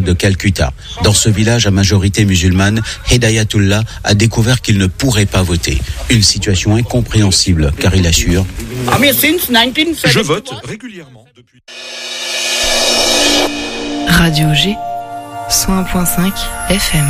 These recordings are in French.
de Calcutta. Dans ce village à majorité musulmane, Hedayatullah a découvert qu'il ne pourrait pas voter. Une situation incompréhensible, car il assure « Je vote régulièrement depuis... » Radio G, 101.5 FM.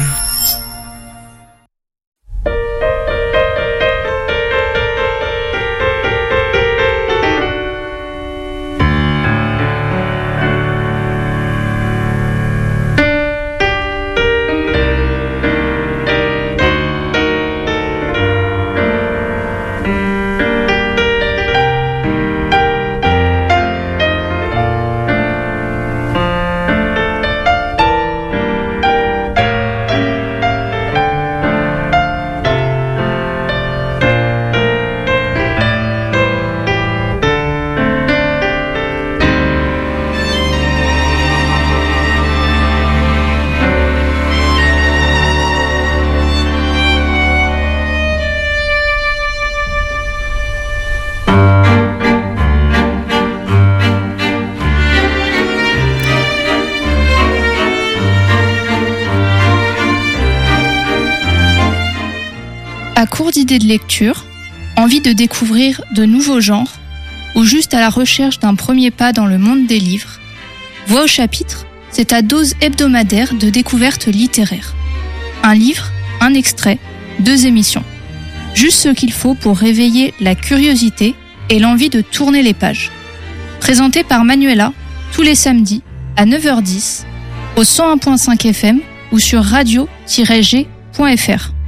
À court d'idées de lecture, envie de découvrir de nouveaux genres, ou juste à la recherche d'un premier pas dans le monde des livres, Voix au chapitre, c'est ta dose hebdomadaire de découverte littéraire. Un livre, un extrait, 2 émissions. Juste ce qu'il faut pour réveiller la curiosité et l'envie de tourner les pages. Présenté par Manuela, tous les samedis, à 9h10, au 101.5 FM ou sur radio-g.fr.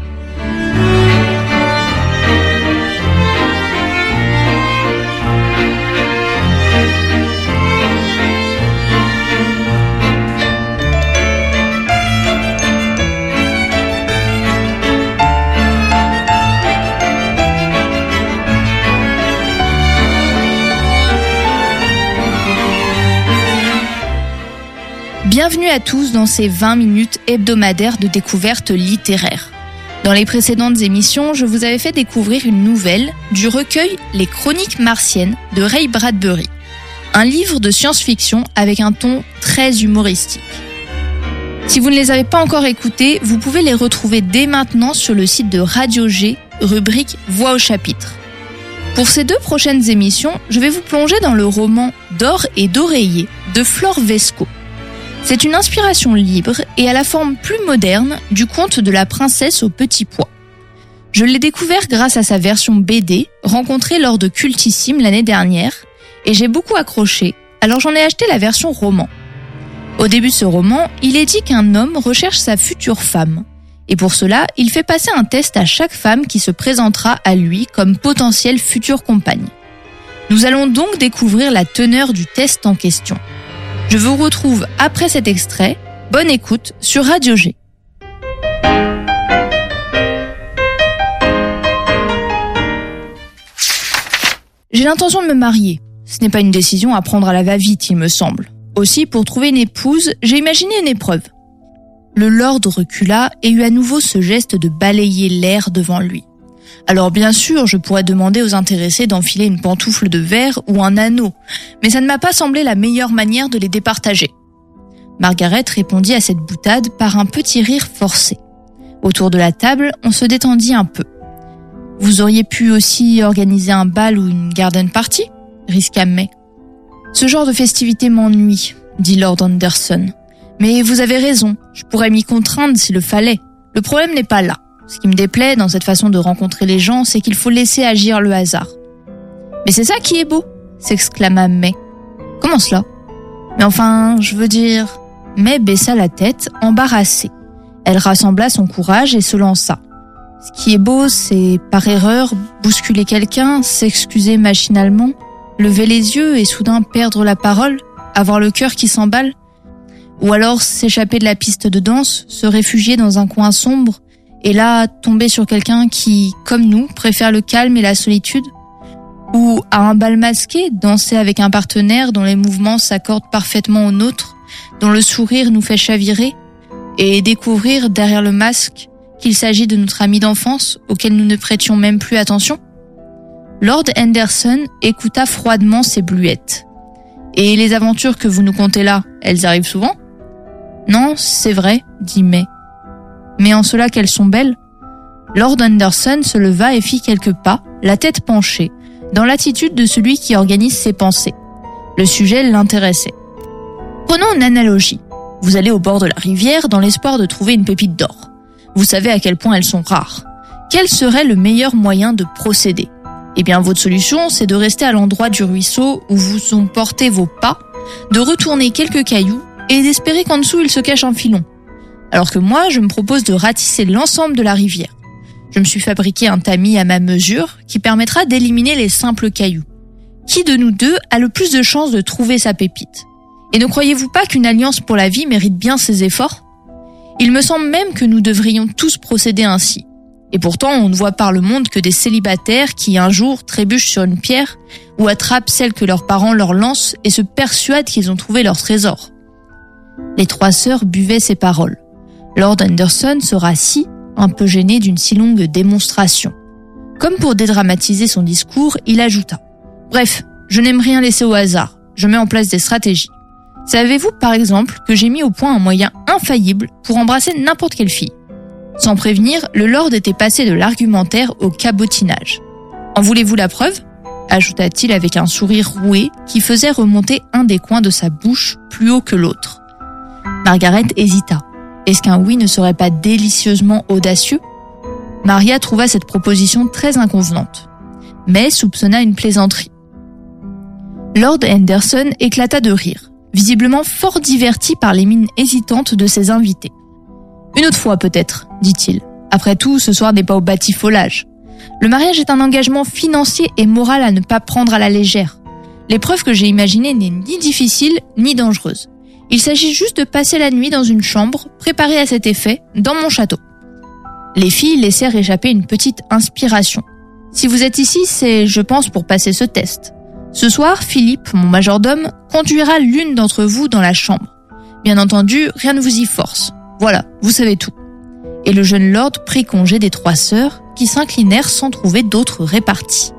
Bienvenue à tous dans ces 20 minutes hebdomadaires de découverte littéraire. Dans les précédentes émissions, je vous avais fait découvrir une nouvelle du recueil Les Chroniques martiennes de Ray Bradbury. Un livre de science-fiction avec un ton très humoristique. Si vous ne les avez pas encore écoutés, vous pouvez les retrouver dès maintenant sur le site de Radio G, rubrique Voix au chapitre. Pour ces 2 prochaines émissions, je vais vous plonger dans le roman D'or et d'oreiller de Flore Vesco. C'est une inspiration libre et à la forme plus moderne du conte de la princesse au petit pois. Je l'ai découvert grâce à sa version BD, rencontrée lors de Cultissime l'année dernière, et j'ai beaucoup accroché, alors j'en ai acheté la version roman. Au début de ce roman, il est dit qu'un homme recherche sa future femme, et pour cela, il fait passer un test à chaque femme qui se présentera à lui comme potentielle future compagne. Nous allons donc découvrir la teneur du test en question. Je vous retrouve après cet extrait. Bonne écoute sur Radio G. J'ai l'intention de me marier. Ce n'est pas une décision à prendre à la va-vite, il me semble. Aussi, pour trouver une épouse, j'ai imaginé une épreuve. Le lord recula et eut à nouveau ce geste de balayer l'air devant lui. Alors bien sûr, je pourrais demander aux intéressés d'enfiler une pantoufle de verre ou un anneau, mais ça ne m'a pas semblé la meilleure manière de les départager. Margaret répondit à cette boutade par un petit rire forcé. Autour de la table, on se détendit un peu. « Vous auriez pu aussi organiser un bal ou une garden party ?» risqua May. « Ce genre de festivité m'ennuie, » dit Lord Anderson. « Mais vous avez raison, je pourrais m'y contraindre s'il le fallait. Le problème n'est pas là. Ce qui me déplaît dans cette façon de rencontrer les gens, c'est qu'il faut laisser agir le hasard. »« Mais c'est ça qui est beau !» s'exclama May. « Comment cela ? » ?»« Mais enfin, je veux dire... » May baissa la tête, embarrassée. Elle rassembla son courage et se lança. Ce qui est beau, c'est, par erreur, bousculer quelqu'un, s'excuser machinalement, lever les yeux et soudain perdre la parole, avoir le cœur qui s'emballe. Ou alors s'échapper de la piste de danse, se réfugier dans un coin sombre, et là tomber sur quelqu'un qui, comme nous, préfère le calme et la solitude. Ou, à un bal masqué, danser avec un partenaire dont les mouvements s'accordent parfaitement aux nôtres, dont le sourire nous fait chavirer, et découvrir derrière le masque qu'il s'agit de notre ami d'enfance auquel nous ne prêtions même plus attention. Lord Anderson écouta froidement ses bluettes. « Et les aventures que vous nous contez là, elles arrivent souvent ?»« Non, c'est vrai, dit May. Mais en cela qu'elles sont belles. Lord Anderson se leva et fit quelques pas, la tête penchée, dans l'attitude de celui qui organise ses pensées. Le sujet l'intéressait. Prenons une analogie. Vous allez au bord de la rivière dans l'espoir de trouver une pépite d'or. Vous savez à quel point elles sont rares. Quel serait le meilleur moyen de procéder ? Eh bien, votre solution, c'est de rester à l'endroit du ruisseau où vous ont porté vos pas, de retourner quelques cailloux et d'espérer qu'en dessous il se cache un filon. Alors que moi, je me propose de ratisser l'ensemble de la rivière. Je me suis fabriqué un tamis à ma mesure qui permettra d'éliminer les simples cailloux. Qui de nous deux a le plus de chances de trouver sa pépite ? Et ne croyez-vous pas qu'une alliance pour la vie mérite bien ses efforts ? Il me semble même que nous devrions tous procéder ainsi. Et pourtant, on ne voit par le monde que des célibataires qui un jour trébuchent sur une pierre ou attrapent celle que leurs parents leur lancent et se persuadent qu'ils ont trouvé leur trésor. Les trois sœurs buvaient ces paroles. Lord Anderson se rassit, un peu gêné d'une si longue démonstration. Comme pour dédramatiser son discours, il ajouta « Bref, je n'aime rien laisser au hasard, je mets en place des stratégies. Savez-vous par exemple que j'ai mis au point un moyen infaillible pour embrasser n'importe quelle fille ? Sans prévenir, le lord était passé de l'argumentaire au cabotinage. En voulez-vous la preuve ? Ajouta-t-il avec un sourire roué qui faisait remonter un des coins de sa bouche plus haut que l'autre. Margaret hésita. Est-ce qu'un oui ne serait pas délicieusement audacieux ? Maria trouva cette proposition très inconvenante, mais soupçonna une plaisanterie. Lord Anderson éclata de rire, visiblement fort diverti par les mines hésitantes de ses invités. « Une autre fois peut-être, dit-il. Après tout, ce soir n'est pas au batifolage. Le mariage est un engagement financier et moral à ne pas prendre à la légère. L'épreuve que j'ai imaginée n'est ni difficile ni dangereuse. Il s'agit juste de passer la nuit dans une chambre, préparée à cet effet, dans mon château. » Les filles laissèrent échapper une petite inspiration. « Si vous êtes ici, c'est, je pense, pour passer ce test. Ce soir, Philippe, mon majordome, conduira l'une d'entre vous dans la chambre. Bien entendu, rien ne vous y force. Voilà, vous savez tout. » Et le jeune lord prit congé des trois sœurs, qui s'inclinèrent sans trouver d'autre répartie.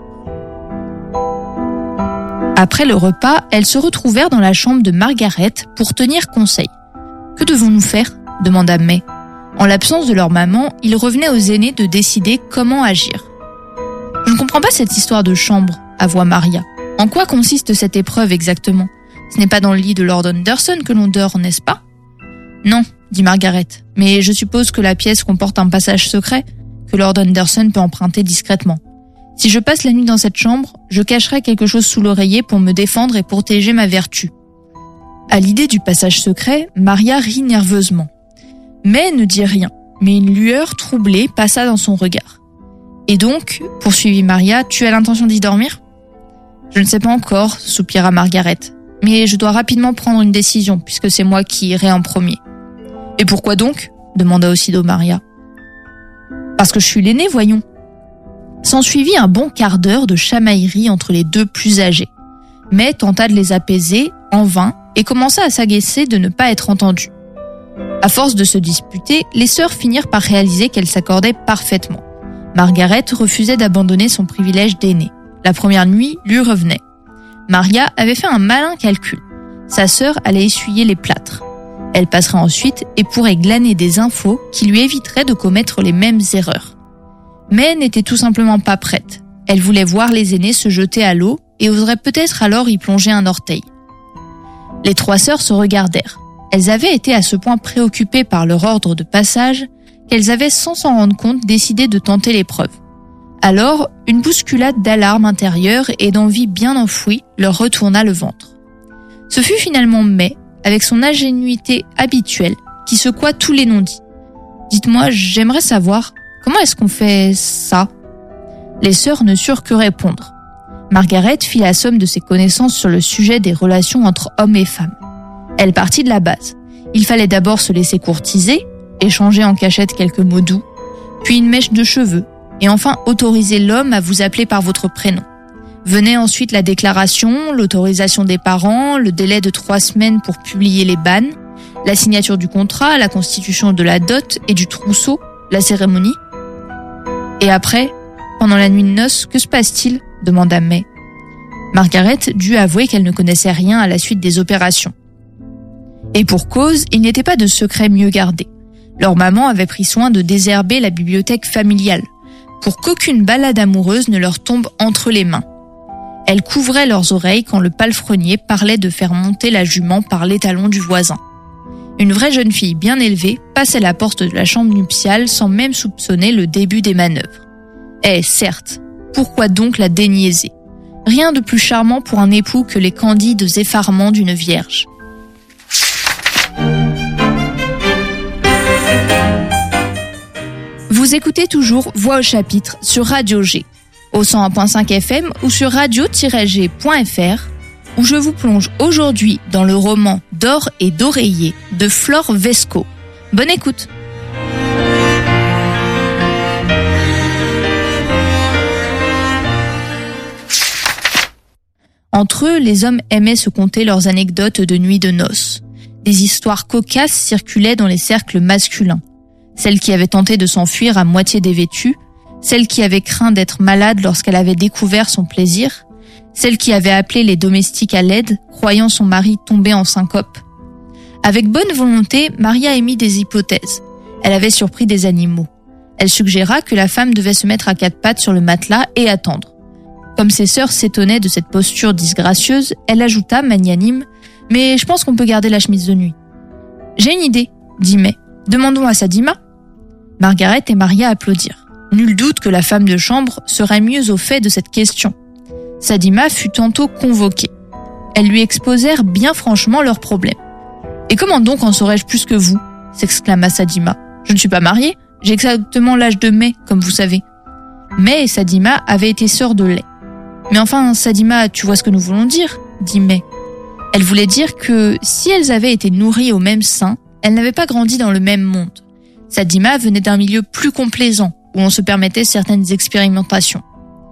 Après le repas, elles se retrouvèrent dans la chambre de Margaret pour tenir conseil. « Que devons-nous faire ?» demanda May. En l'absence de leur maman, il revenait aux aînés de décider comment agir. « Je ne comprends pas cette histoire de chambre, » avoua Maria. « En quoi consiste cette épreuve exactement ? Ce n'est pas dans le lit de Lord Anderson que l'on dort, n'est-ce pas ? » « Non, » dit Margaret, « mais je suppose que la pièce comporte un passage secret que Lord Anderson peut emprunter discrètement. Si je passe la nuit dans cette chambre, je cacherai quelque chose sous l'oreiller pour me défendre et protéger ma vertu. » À l'idée du passage secret, Maria rit nerveusement. Mais ne dit rien, mais une lueur troublée passa dans son regard. « Et donc, poursuivit Maria, tu as l'intention d'y dormir ? » « Je ne sais pas encore, soupira Margaret, mais je dois rapidement prendre une décision puisque c'est moi qui irai en premier. » « Et pourquoi donc ? » demanda aussitôt Maria. « Parce que je suis l'aînée, voyons. » S'ensuivit un bon quart d'heure de chamaillerie entre les deux plus âgés. Mais tenta de les apaiser, en vain, et commença à s'agacer de ne pas être entendue. À force de se disputer, les sœurs finirent par réaliser qu'elles s'accordaient parfaitement. Margaret refusait d'abandonner son privilège d'aînée. La première nuit lui revenait. Maria avait fait un malin calcul. Sa sœur allait essuyer les plâtres. Elle passerait ensuite et pourrait glaner des infos qui lui éviteraient de commettre les mêmes erreurs. Mais n'était tout simplement pas prête. Elle voulait voir les aînés se jeter à l'eau et oserait peut-être alors y plonger un orteil. Les trois sœurs se regardèrent. Elles avaient été à ce point préoccupées par leur ordre de passage qu'elles avaient sans s'en rendre compte décidé de tenter l'épreuve. Alors, une bousculade d'alarme intérieure et d'envie bien enfouie leur retourna le ventre. Ce fut finalement May, avec son ingénuité habituelle, qui secoua tous les non-dits. « Dites-moi, j'aimerais savoir, comment est-ce qu'on fait ça ?» Les sœurs ne surent que répondre. Margaret fit la somme de ses connaissances sur le sujet des relations entre hommes et femmes. Elle partit de la base. Il fallait d'abord se laisser courtiser, échanger en cachette quelques mots doux, puis une mèche de cheveux, et enfin autoriser l'homme à vous appeler par votre prénom. Venait ensuite la déclaration, l'autorisation des parents, le délai de 3 semaines pour publier les banns, la signature du contrat, la constitution de la dot et du trousseau, la cérémonie. Et après, pendant la nuit de noces, que se passe-t-il ? demanda May. Margaret dut avouer qu'elle ne connaissait rien à la suite des opérations. Et pour cause, il n'était pas de secret mieux gardé. Leur maman avait pris soin de désherber la bibliothèque familiale, pour qu'aucune balade amoureuse ne leur tombe entre les mains. Elle couvrait leurs oreilles quand le palefrenier parlait de faire monter la jument par l'étalon du voisin. Une vraie jeune fille bien élevée passait la porte de la chambre nuptiale sans même soupçonner le début des manœuvres. Eh, certes, pourquoi donc la déniaiser ? Rien de plus charmant pour un époux que les candides effarements d'une vierge. Vous écoutez toujours Voix au chapitre sur Radio G, au 101.5 FM ou sur radio-g.fr, où je vous plonge aujourd'hui dans le roman D'or et d'oreiller de Flore Vesco. Bonne écoute. Entre eux, les hommes aimaient se conter leurs anecdotes de nuit de noces. Des histoires cocasses circulaient dans les cercles masculins. Celle qui avait tenté de s'enfuir à moitié dévêtue, celle qui avait craint d'être malade lorsqu'elle avait découvert son plaisir, celle qui avait appelé les domestiques à l'aide, croyant son mari tomber en syncope. Avec bonne volonté, Maria émit des hypothèses. Elle avait surpris des animaux. Elle suggéra que la femme devait se mettre à quatre pattes sur le matelas et attendre. Comme ses sœurs s'étonnaient de cette posture disgracieuse, elle ajouta, magnanime, « Mais je pense qu'on peut garder la chemise de nuit. »« J'ai une idée, » dit May. « Demandons à Sadima. » Margaret et Maria applaudirent. Nul doute que la femme de chambre serait mieux au fait de cette question. Sadima fut tantôt convoquée. Elles lui exposèrent bien franchement leurs problèmes. « Et comment donc en saurais-je plus que vous ?» s'exclama Sadima. « Je ne suis pas mariée, j'ai exactement l'âge de May, comme vous savez. » May et Sadima avaient été sœurs de lait. « Mais enfin, Sadima, tu vois ce que nous voulons dire ?» dit May. Elle voulait dire que si elles avaient été nourries au même sein, elles n'avaient pas grandi dans le même monde. Sadima venait d'un milieu plus complaisant, où on se permettait certaines expérimentations.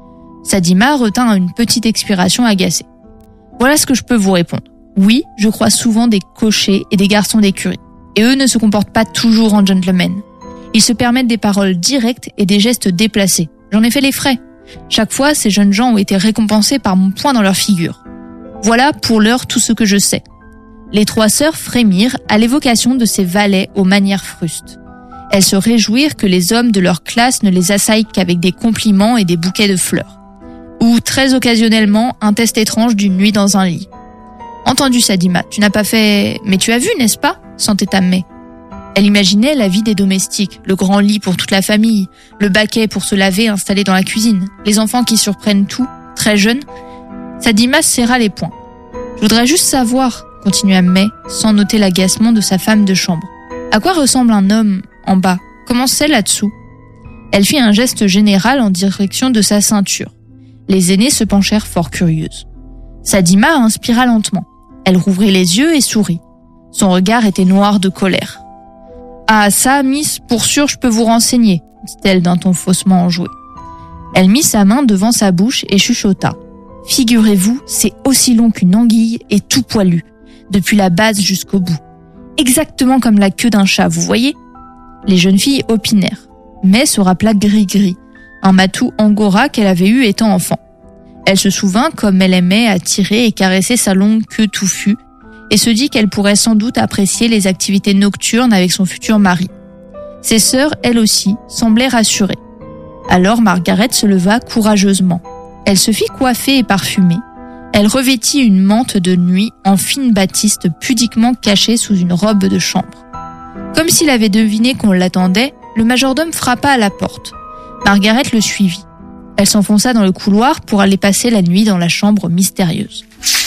Sadima retint une petite expiration agacée. Voilà ce que je peux vous répondre. Oui, je crois souvent des cochers et des garçons d'écurie. Et eux ne se comportent pas toujours en gentlemen. Ils se permettent des paroles directes et des gestes déplacés. J'en ai fait les frais. Chaque fois, ces jeunes gens ont été récompensés par mon poing dans leur figure. Voilà pour l'heure tout ce que je sais. Les trois sœurs frémirent à l'évocation de ces valets aux manières frustes. Elles se réjouirent que les hommes de leur classe ne les assaillent qu'avec des compliments et des bouquets de fleurs. Ou, très occasionnellement, un test étrange d'une nuit dans un lit. Entendu, Sadima, tu n'as pas fait... Mais tu as vu, n'est-ce pas ? S'entêta May. Elle imaginait la vie des domestiques, le grand lit pour toute la famille, le baquet pour se laver installé dans la cuisine, les enfants qui surprennent tout, très jeunes. Sadima serra les poings. Je voudrais juste savoir, continua May, sans noter l'agacement de sa femme de chambre. À quoi ressemble un homme en bas ? Comment c'est là-dessous ? Elle fit un geste général en direction de sa ceinture. Les aînées se penchèrent fort curieuses. Sadima inspira lentement. Elle rouvrit les yeux et sourit. Son regard était noir de colère. « Ah ça, miss, pour sûr je peux vous renseigner », dit-elle d'un ton faussement enjoué. Elle mit sa main devant sa bouche et chuchota. « Figurez-vous, c'est aussi long qu'une anguille et tout poilu, depuis la base jusqu'au bout. Exactement comme la queue d'un chat, vous voyez ?» Les jeunes filles opinèrent. Mais se rappela Gris-Gris, un matou angora qu'elle avait eu étant enfant. Elle se souvint comme elle aimait à tirer et caresser sa longue queue touffue et se dit qu'elle pourrait sans doute apprécier les activités nocturnes avec son futur mari. Ses sœurs, elles aussi, semblaient rassurées. Alors Margaret se leva courageusement. Elle se fit coiffer et parfumer. Elle revêtit une mante de nuit en fine batiste pudiquement cachée sous une robe de chambre. Comme s'il avait deviné qu'on l'attendait, le majordome frappa à la porte. Margaret le suivit. Elle s'enfonça dans le couloir pour aller passer la nuit dans la chambre mystérieuse.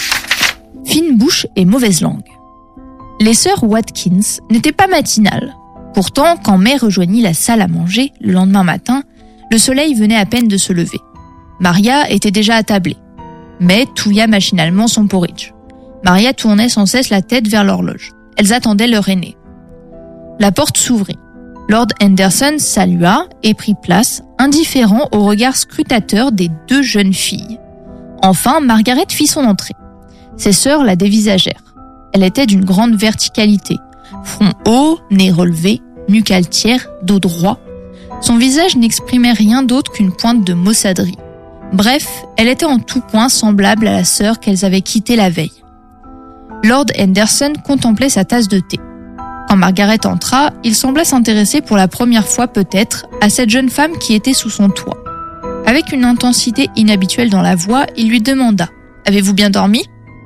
Fine bouche et mauvaise langue. Les sœurs Watkins n'étaient pas matinales. Pourtant, quand May rejoignit la salle à manger le lendemain matin, le soleil venait à peine de se lever. Maria était déjà attablée. May touilla machinalement son porridge. Maria tournait sans cesse la tête vers l'horloge. Elles attendaient leur aînée. La porte s'ouvrit. Lord Henderson salua et prit place, indifférent au regard scrutateur des deux jeunes filles. Enfin, Margaret fit son entrée. Ses sœurs la dévisagèrent. Elle était d'une grande verticalité. Front haut, nez relevé, nuque altière, dos droit. Son visage n'exprimait rien d'autre qu'une pointe de maussaderie. Bref, elle était en tout point semblable à la sœur qu'elles avaient quittée la veille. Lord Henderson contemplait sa tasse de thé. Quand Margaret entra, il sembla s'intéresser pour la première fois peut-être à cette jeune femme qui était sous son toit. Avec une intensité inhabituelle dans la voix, il lui demanda « Avez-vous bien dormi ?»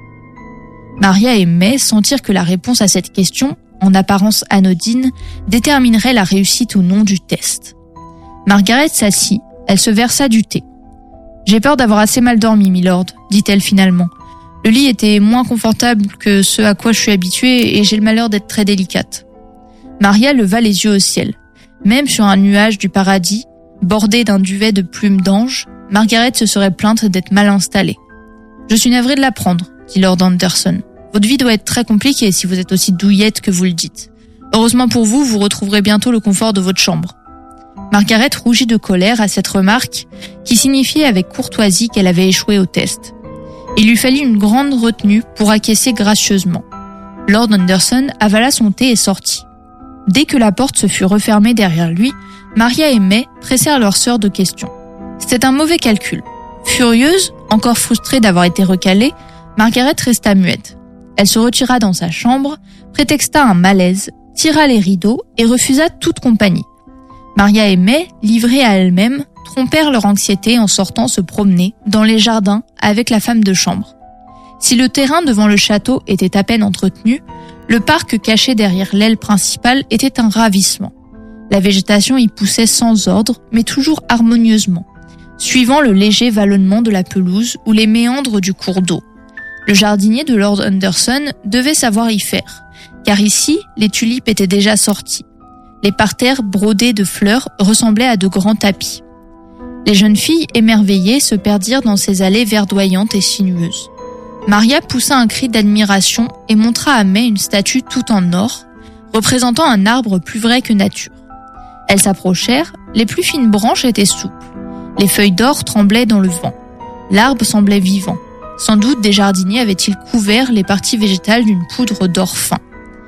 Maria et May sentirent que la réponse à cette question, en apparence anodine, déterminerait la réussite ou non du test. Margaret s'assit, elle se versa du thé. « J'ai peur d'avoir assez mal dormi, milord, dit-elle finalement. Le lit était moins confortable que ce à quoi je suis habituée et j'ai le malheur d'être très délicate. » Maria leva les yeux au ciel. Même sur un nuage du paradis, bordé d'un duvet de plumes d'ange, Margaret se serait plainte d'être mal installée. « Je suis navrée de l'apprendre, dit Lord Henderson. Votre vie doit être très compliquée si vous êtes aussi douillette que vous le dites. Heureusement pour vous, vous retrouverez bientôt le confort de votre chambre. » Margaret rougit de colère à cette remarque qui signifiait avec courtoisie qu'elle avait échoué au test. Il lui fallut une grande retenue pour acquiescer gracieusement. Lord Henderson avala son thé et sortit. Dès que la porte se fut refermée derrière lui, Maria et May pressèrent leur sœur de questions. C'était un mauvais calcul. Furieuse, encore frustrée d'avoir été recalée, Margaret resta muette. Elle se retira dans sa chambre, prétexta un malaise, tira les rideaux et refusa toute compagnie. Maria et May, livrées à elles-mêmes, trompèrent leur anxiété en sortant se promener dans les jardins avec la femme de chambre. Si le terrain devant le château était à peine entretenu, le parc caché derrière l'aile principale était un ravissement. La végétation y poussait sans ordre, mais toujours harmonieusement, suivant le léger vallonnement de la pelouse ou les méandres du cours d'eau. Le jardinier de Lord Henderson devait savoir y faire, car ici, les tulipes étaient déjà sorties. Les parterres brodés de fleurs ressemblaient à de grands tapis. Les jeunes filles émerveillées se perdirent dans ces allées verdoyantes et sinueuses. Maria poussa un cri d'admiration et montra à May une statue tout en or, représentant un arbre plus vrai que nature. Elles s'approchèrent, les plus fines branches étaient souples. Les feuilles d'or tremblaient dans le vent. L'arbre semblait vivant. Sans doute des jardiniers avaient-ils couvert les parties végétales d'une poudre d'or fin.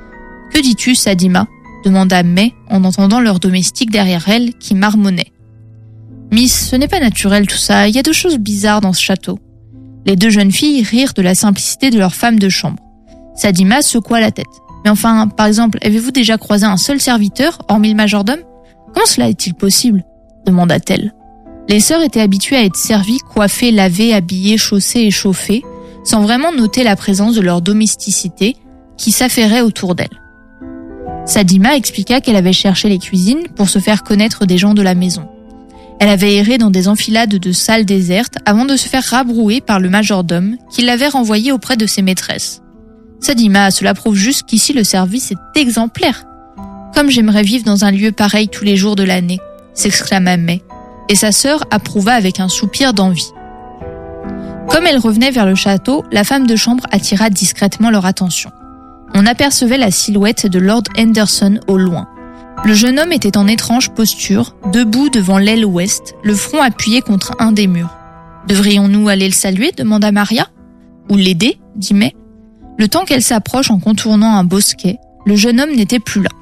« Que dis-tu, Sadima ?» demanda May en entendant leur domestique derrière elle qui marmonnait. « Miss, ce n'est pas naturel tout ça, il y a de choses bizarres dans ce château. » Les deux jeunes filles rirent de la simplicité de leur femme de chambre. Sadima secoua la tête. « Mais enfin, par exemple, avez-vous déjà croisé un seul serviteur, hormis le majordome ? Comment cela est-il possible ?» demanda-t-elle. Les sœurs étaient habituées à être servies, coiffées, lavées, habillées, chaussées et chauffées, sans vraiment noter la présence de leur domesticité qui s'affairait autour d'elles. Sadima expliqua qu'elle avait cherché les cuisines pour se faire connaître des gens de la maison. Elle avait erré dans des enfilades de salles désertes avant de se faire rabrouer par le majordome qui l'avait renvoyée auprès de ses maîtresses. Sadima, cela prouve juste qu'ici le service est exemplaire. Comme j'aimerais vivre dans un lieu pareil tous les jours de l'année, s'exclama May, et sa sœur approuva avec un soupir d'envie. Comme elle revenait vers le château, la femme de chambre attira discrètement leur attention. On apercevait la silhouette de Lord Henderson au loin. Le jeune homme était en étrange posture, debout devant l'aile ouest, le front appuyé contre un des murs. « Devrions-nous aller le saluer ?» demanda Maria. « Ou l'aider ?» dit May. Le temps qu'elle s'approche en contournant un bosquet, le jeune homme n'était plus là.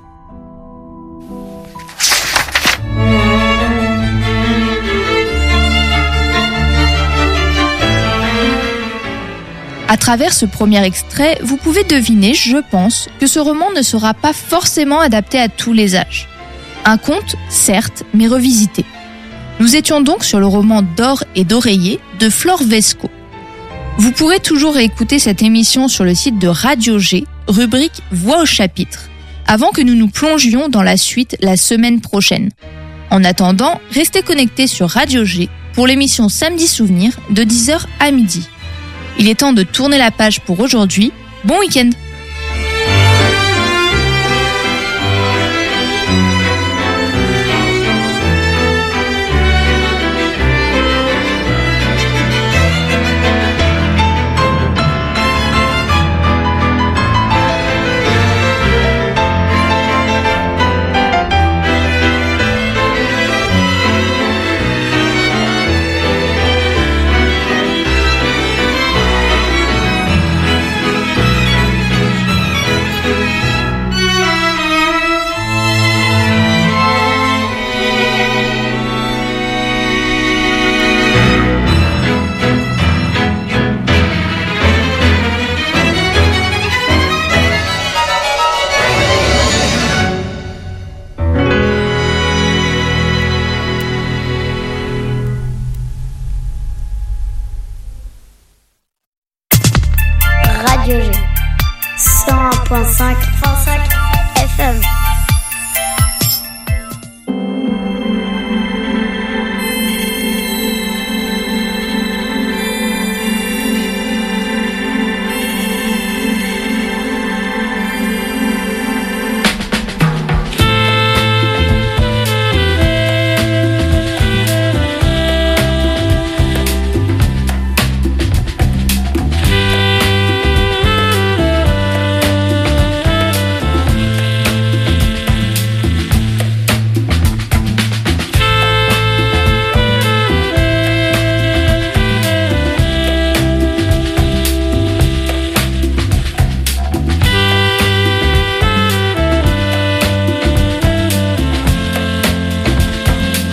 À travers ce premier extrait, vous pouvez deviner, je pense, que ce roman ne sera pas forcément adapté à tous les âges. Un conte, certes, mais revisité. Nous étions donc sur le roman D'or et d'oreiller de Flore Vesco. Vous pourrez toujours réécouter cette émission sur le site de Radio G, rubrique Voix au chapitre, avant que nous nous plongions dans la suite la semaine prochaine. En attendant, restez connectés sur Radio G pour l'émission Samedi Souvenir de 10h à midi. Il est temps de tourner la page pour aujourd'hui. Bon week-end!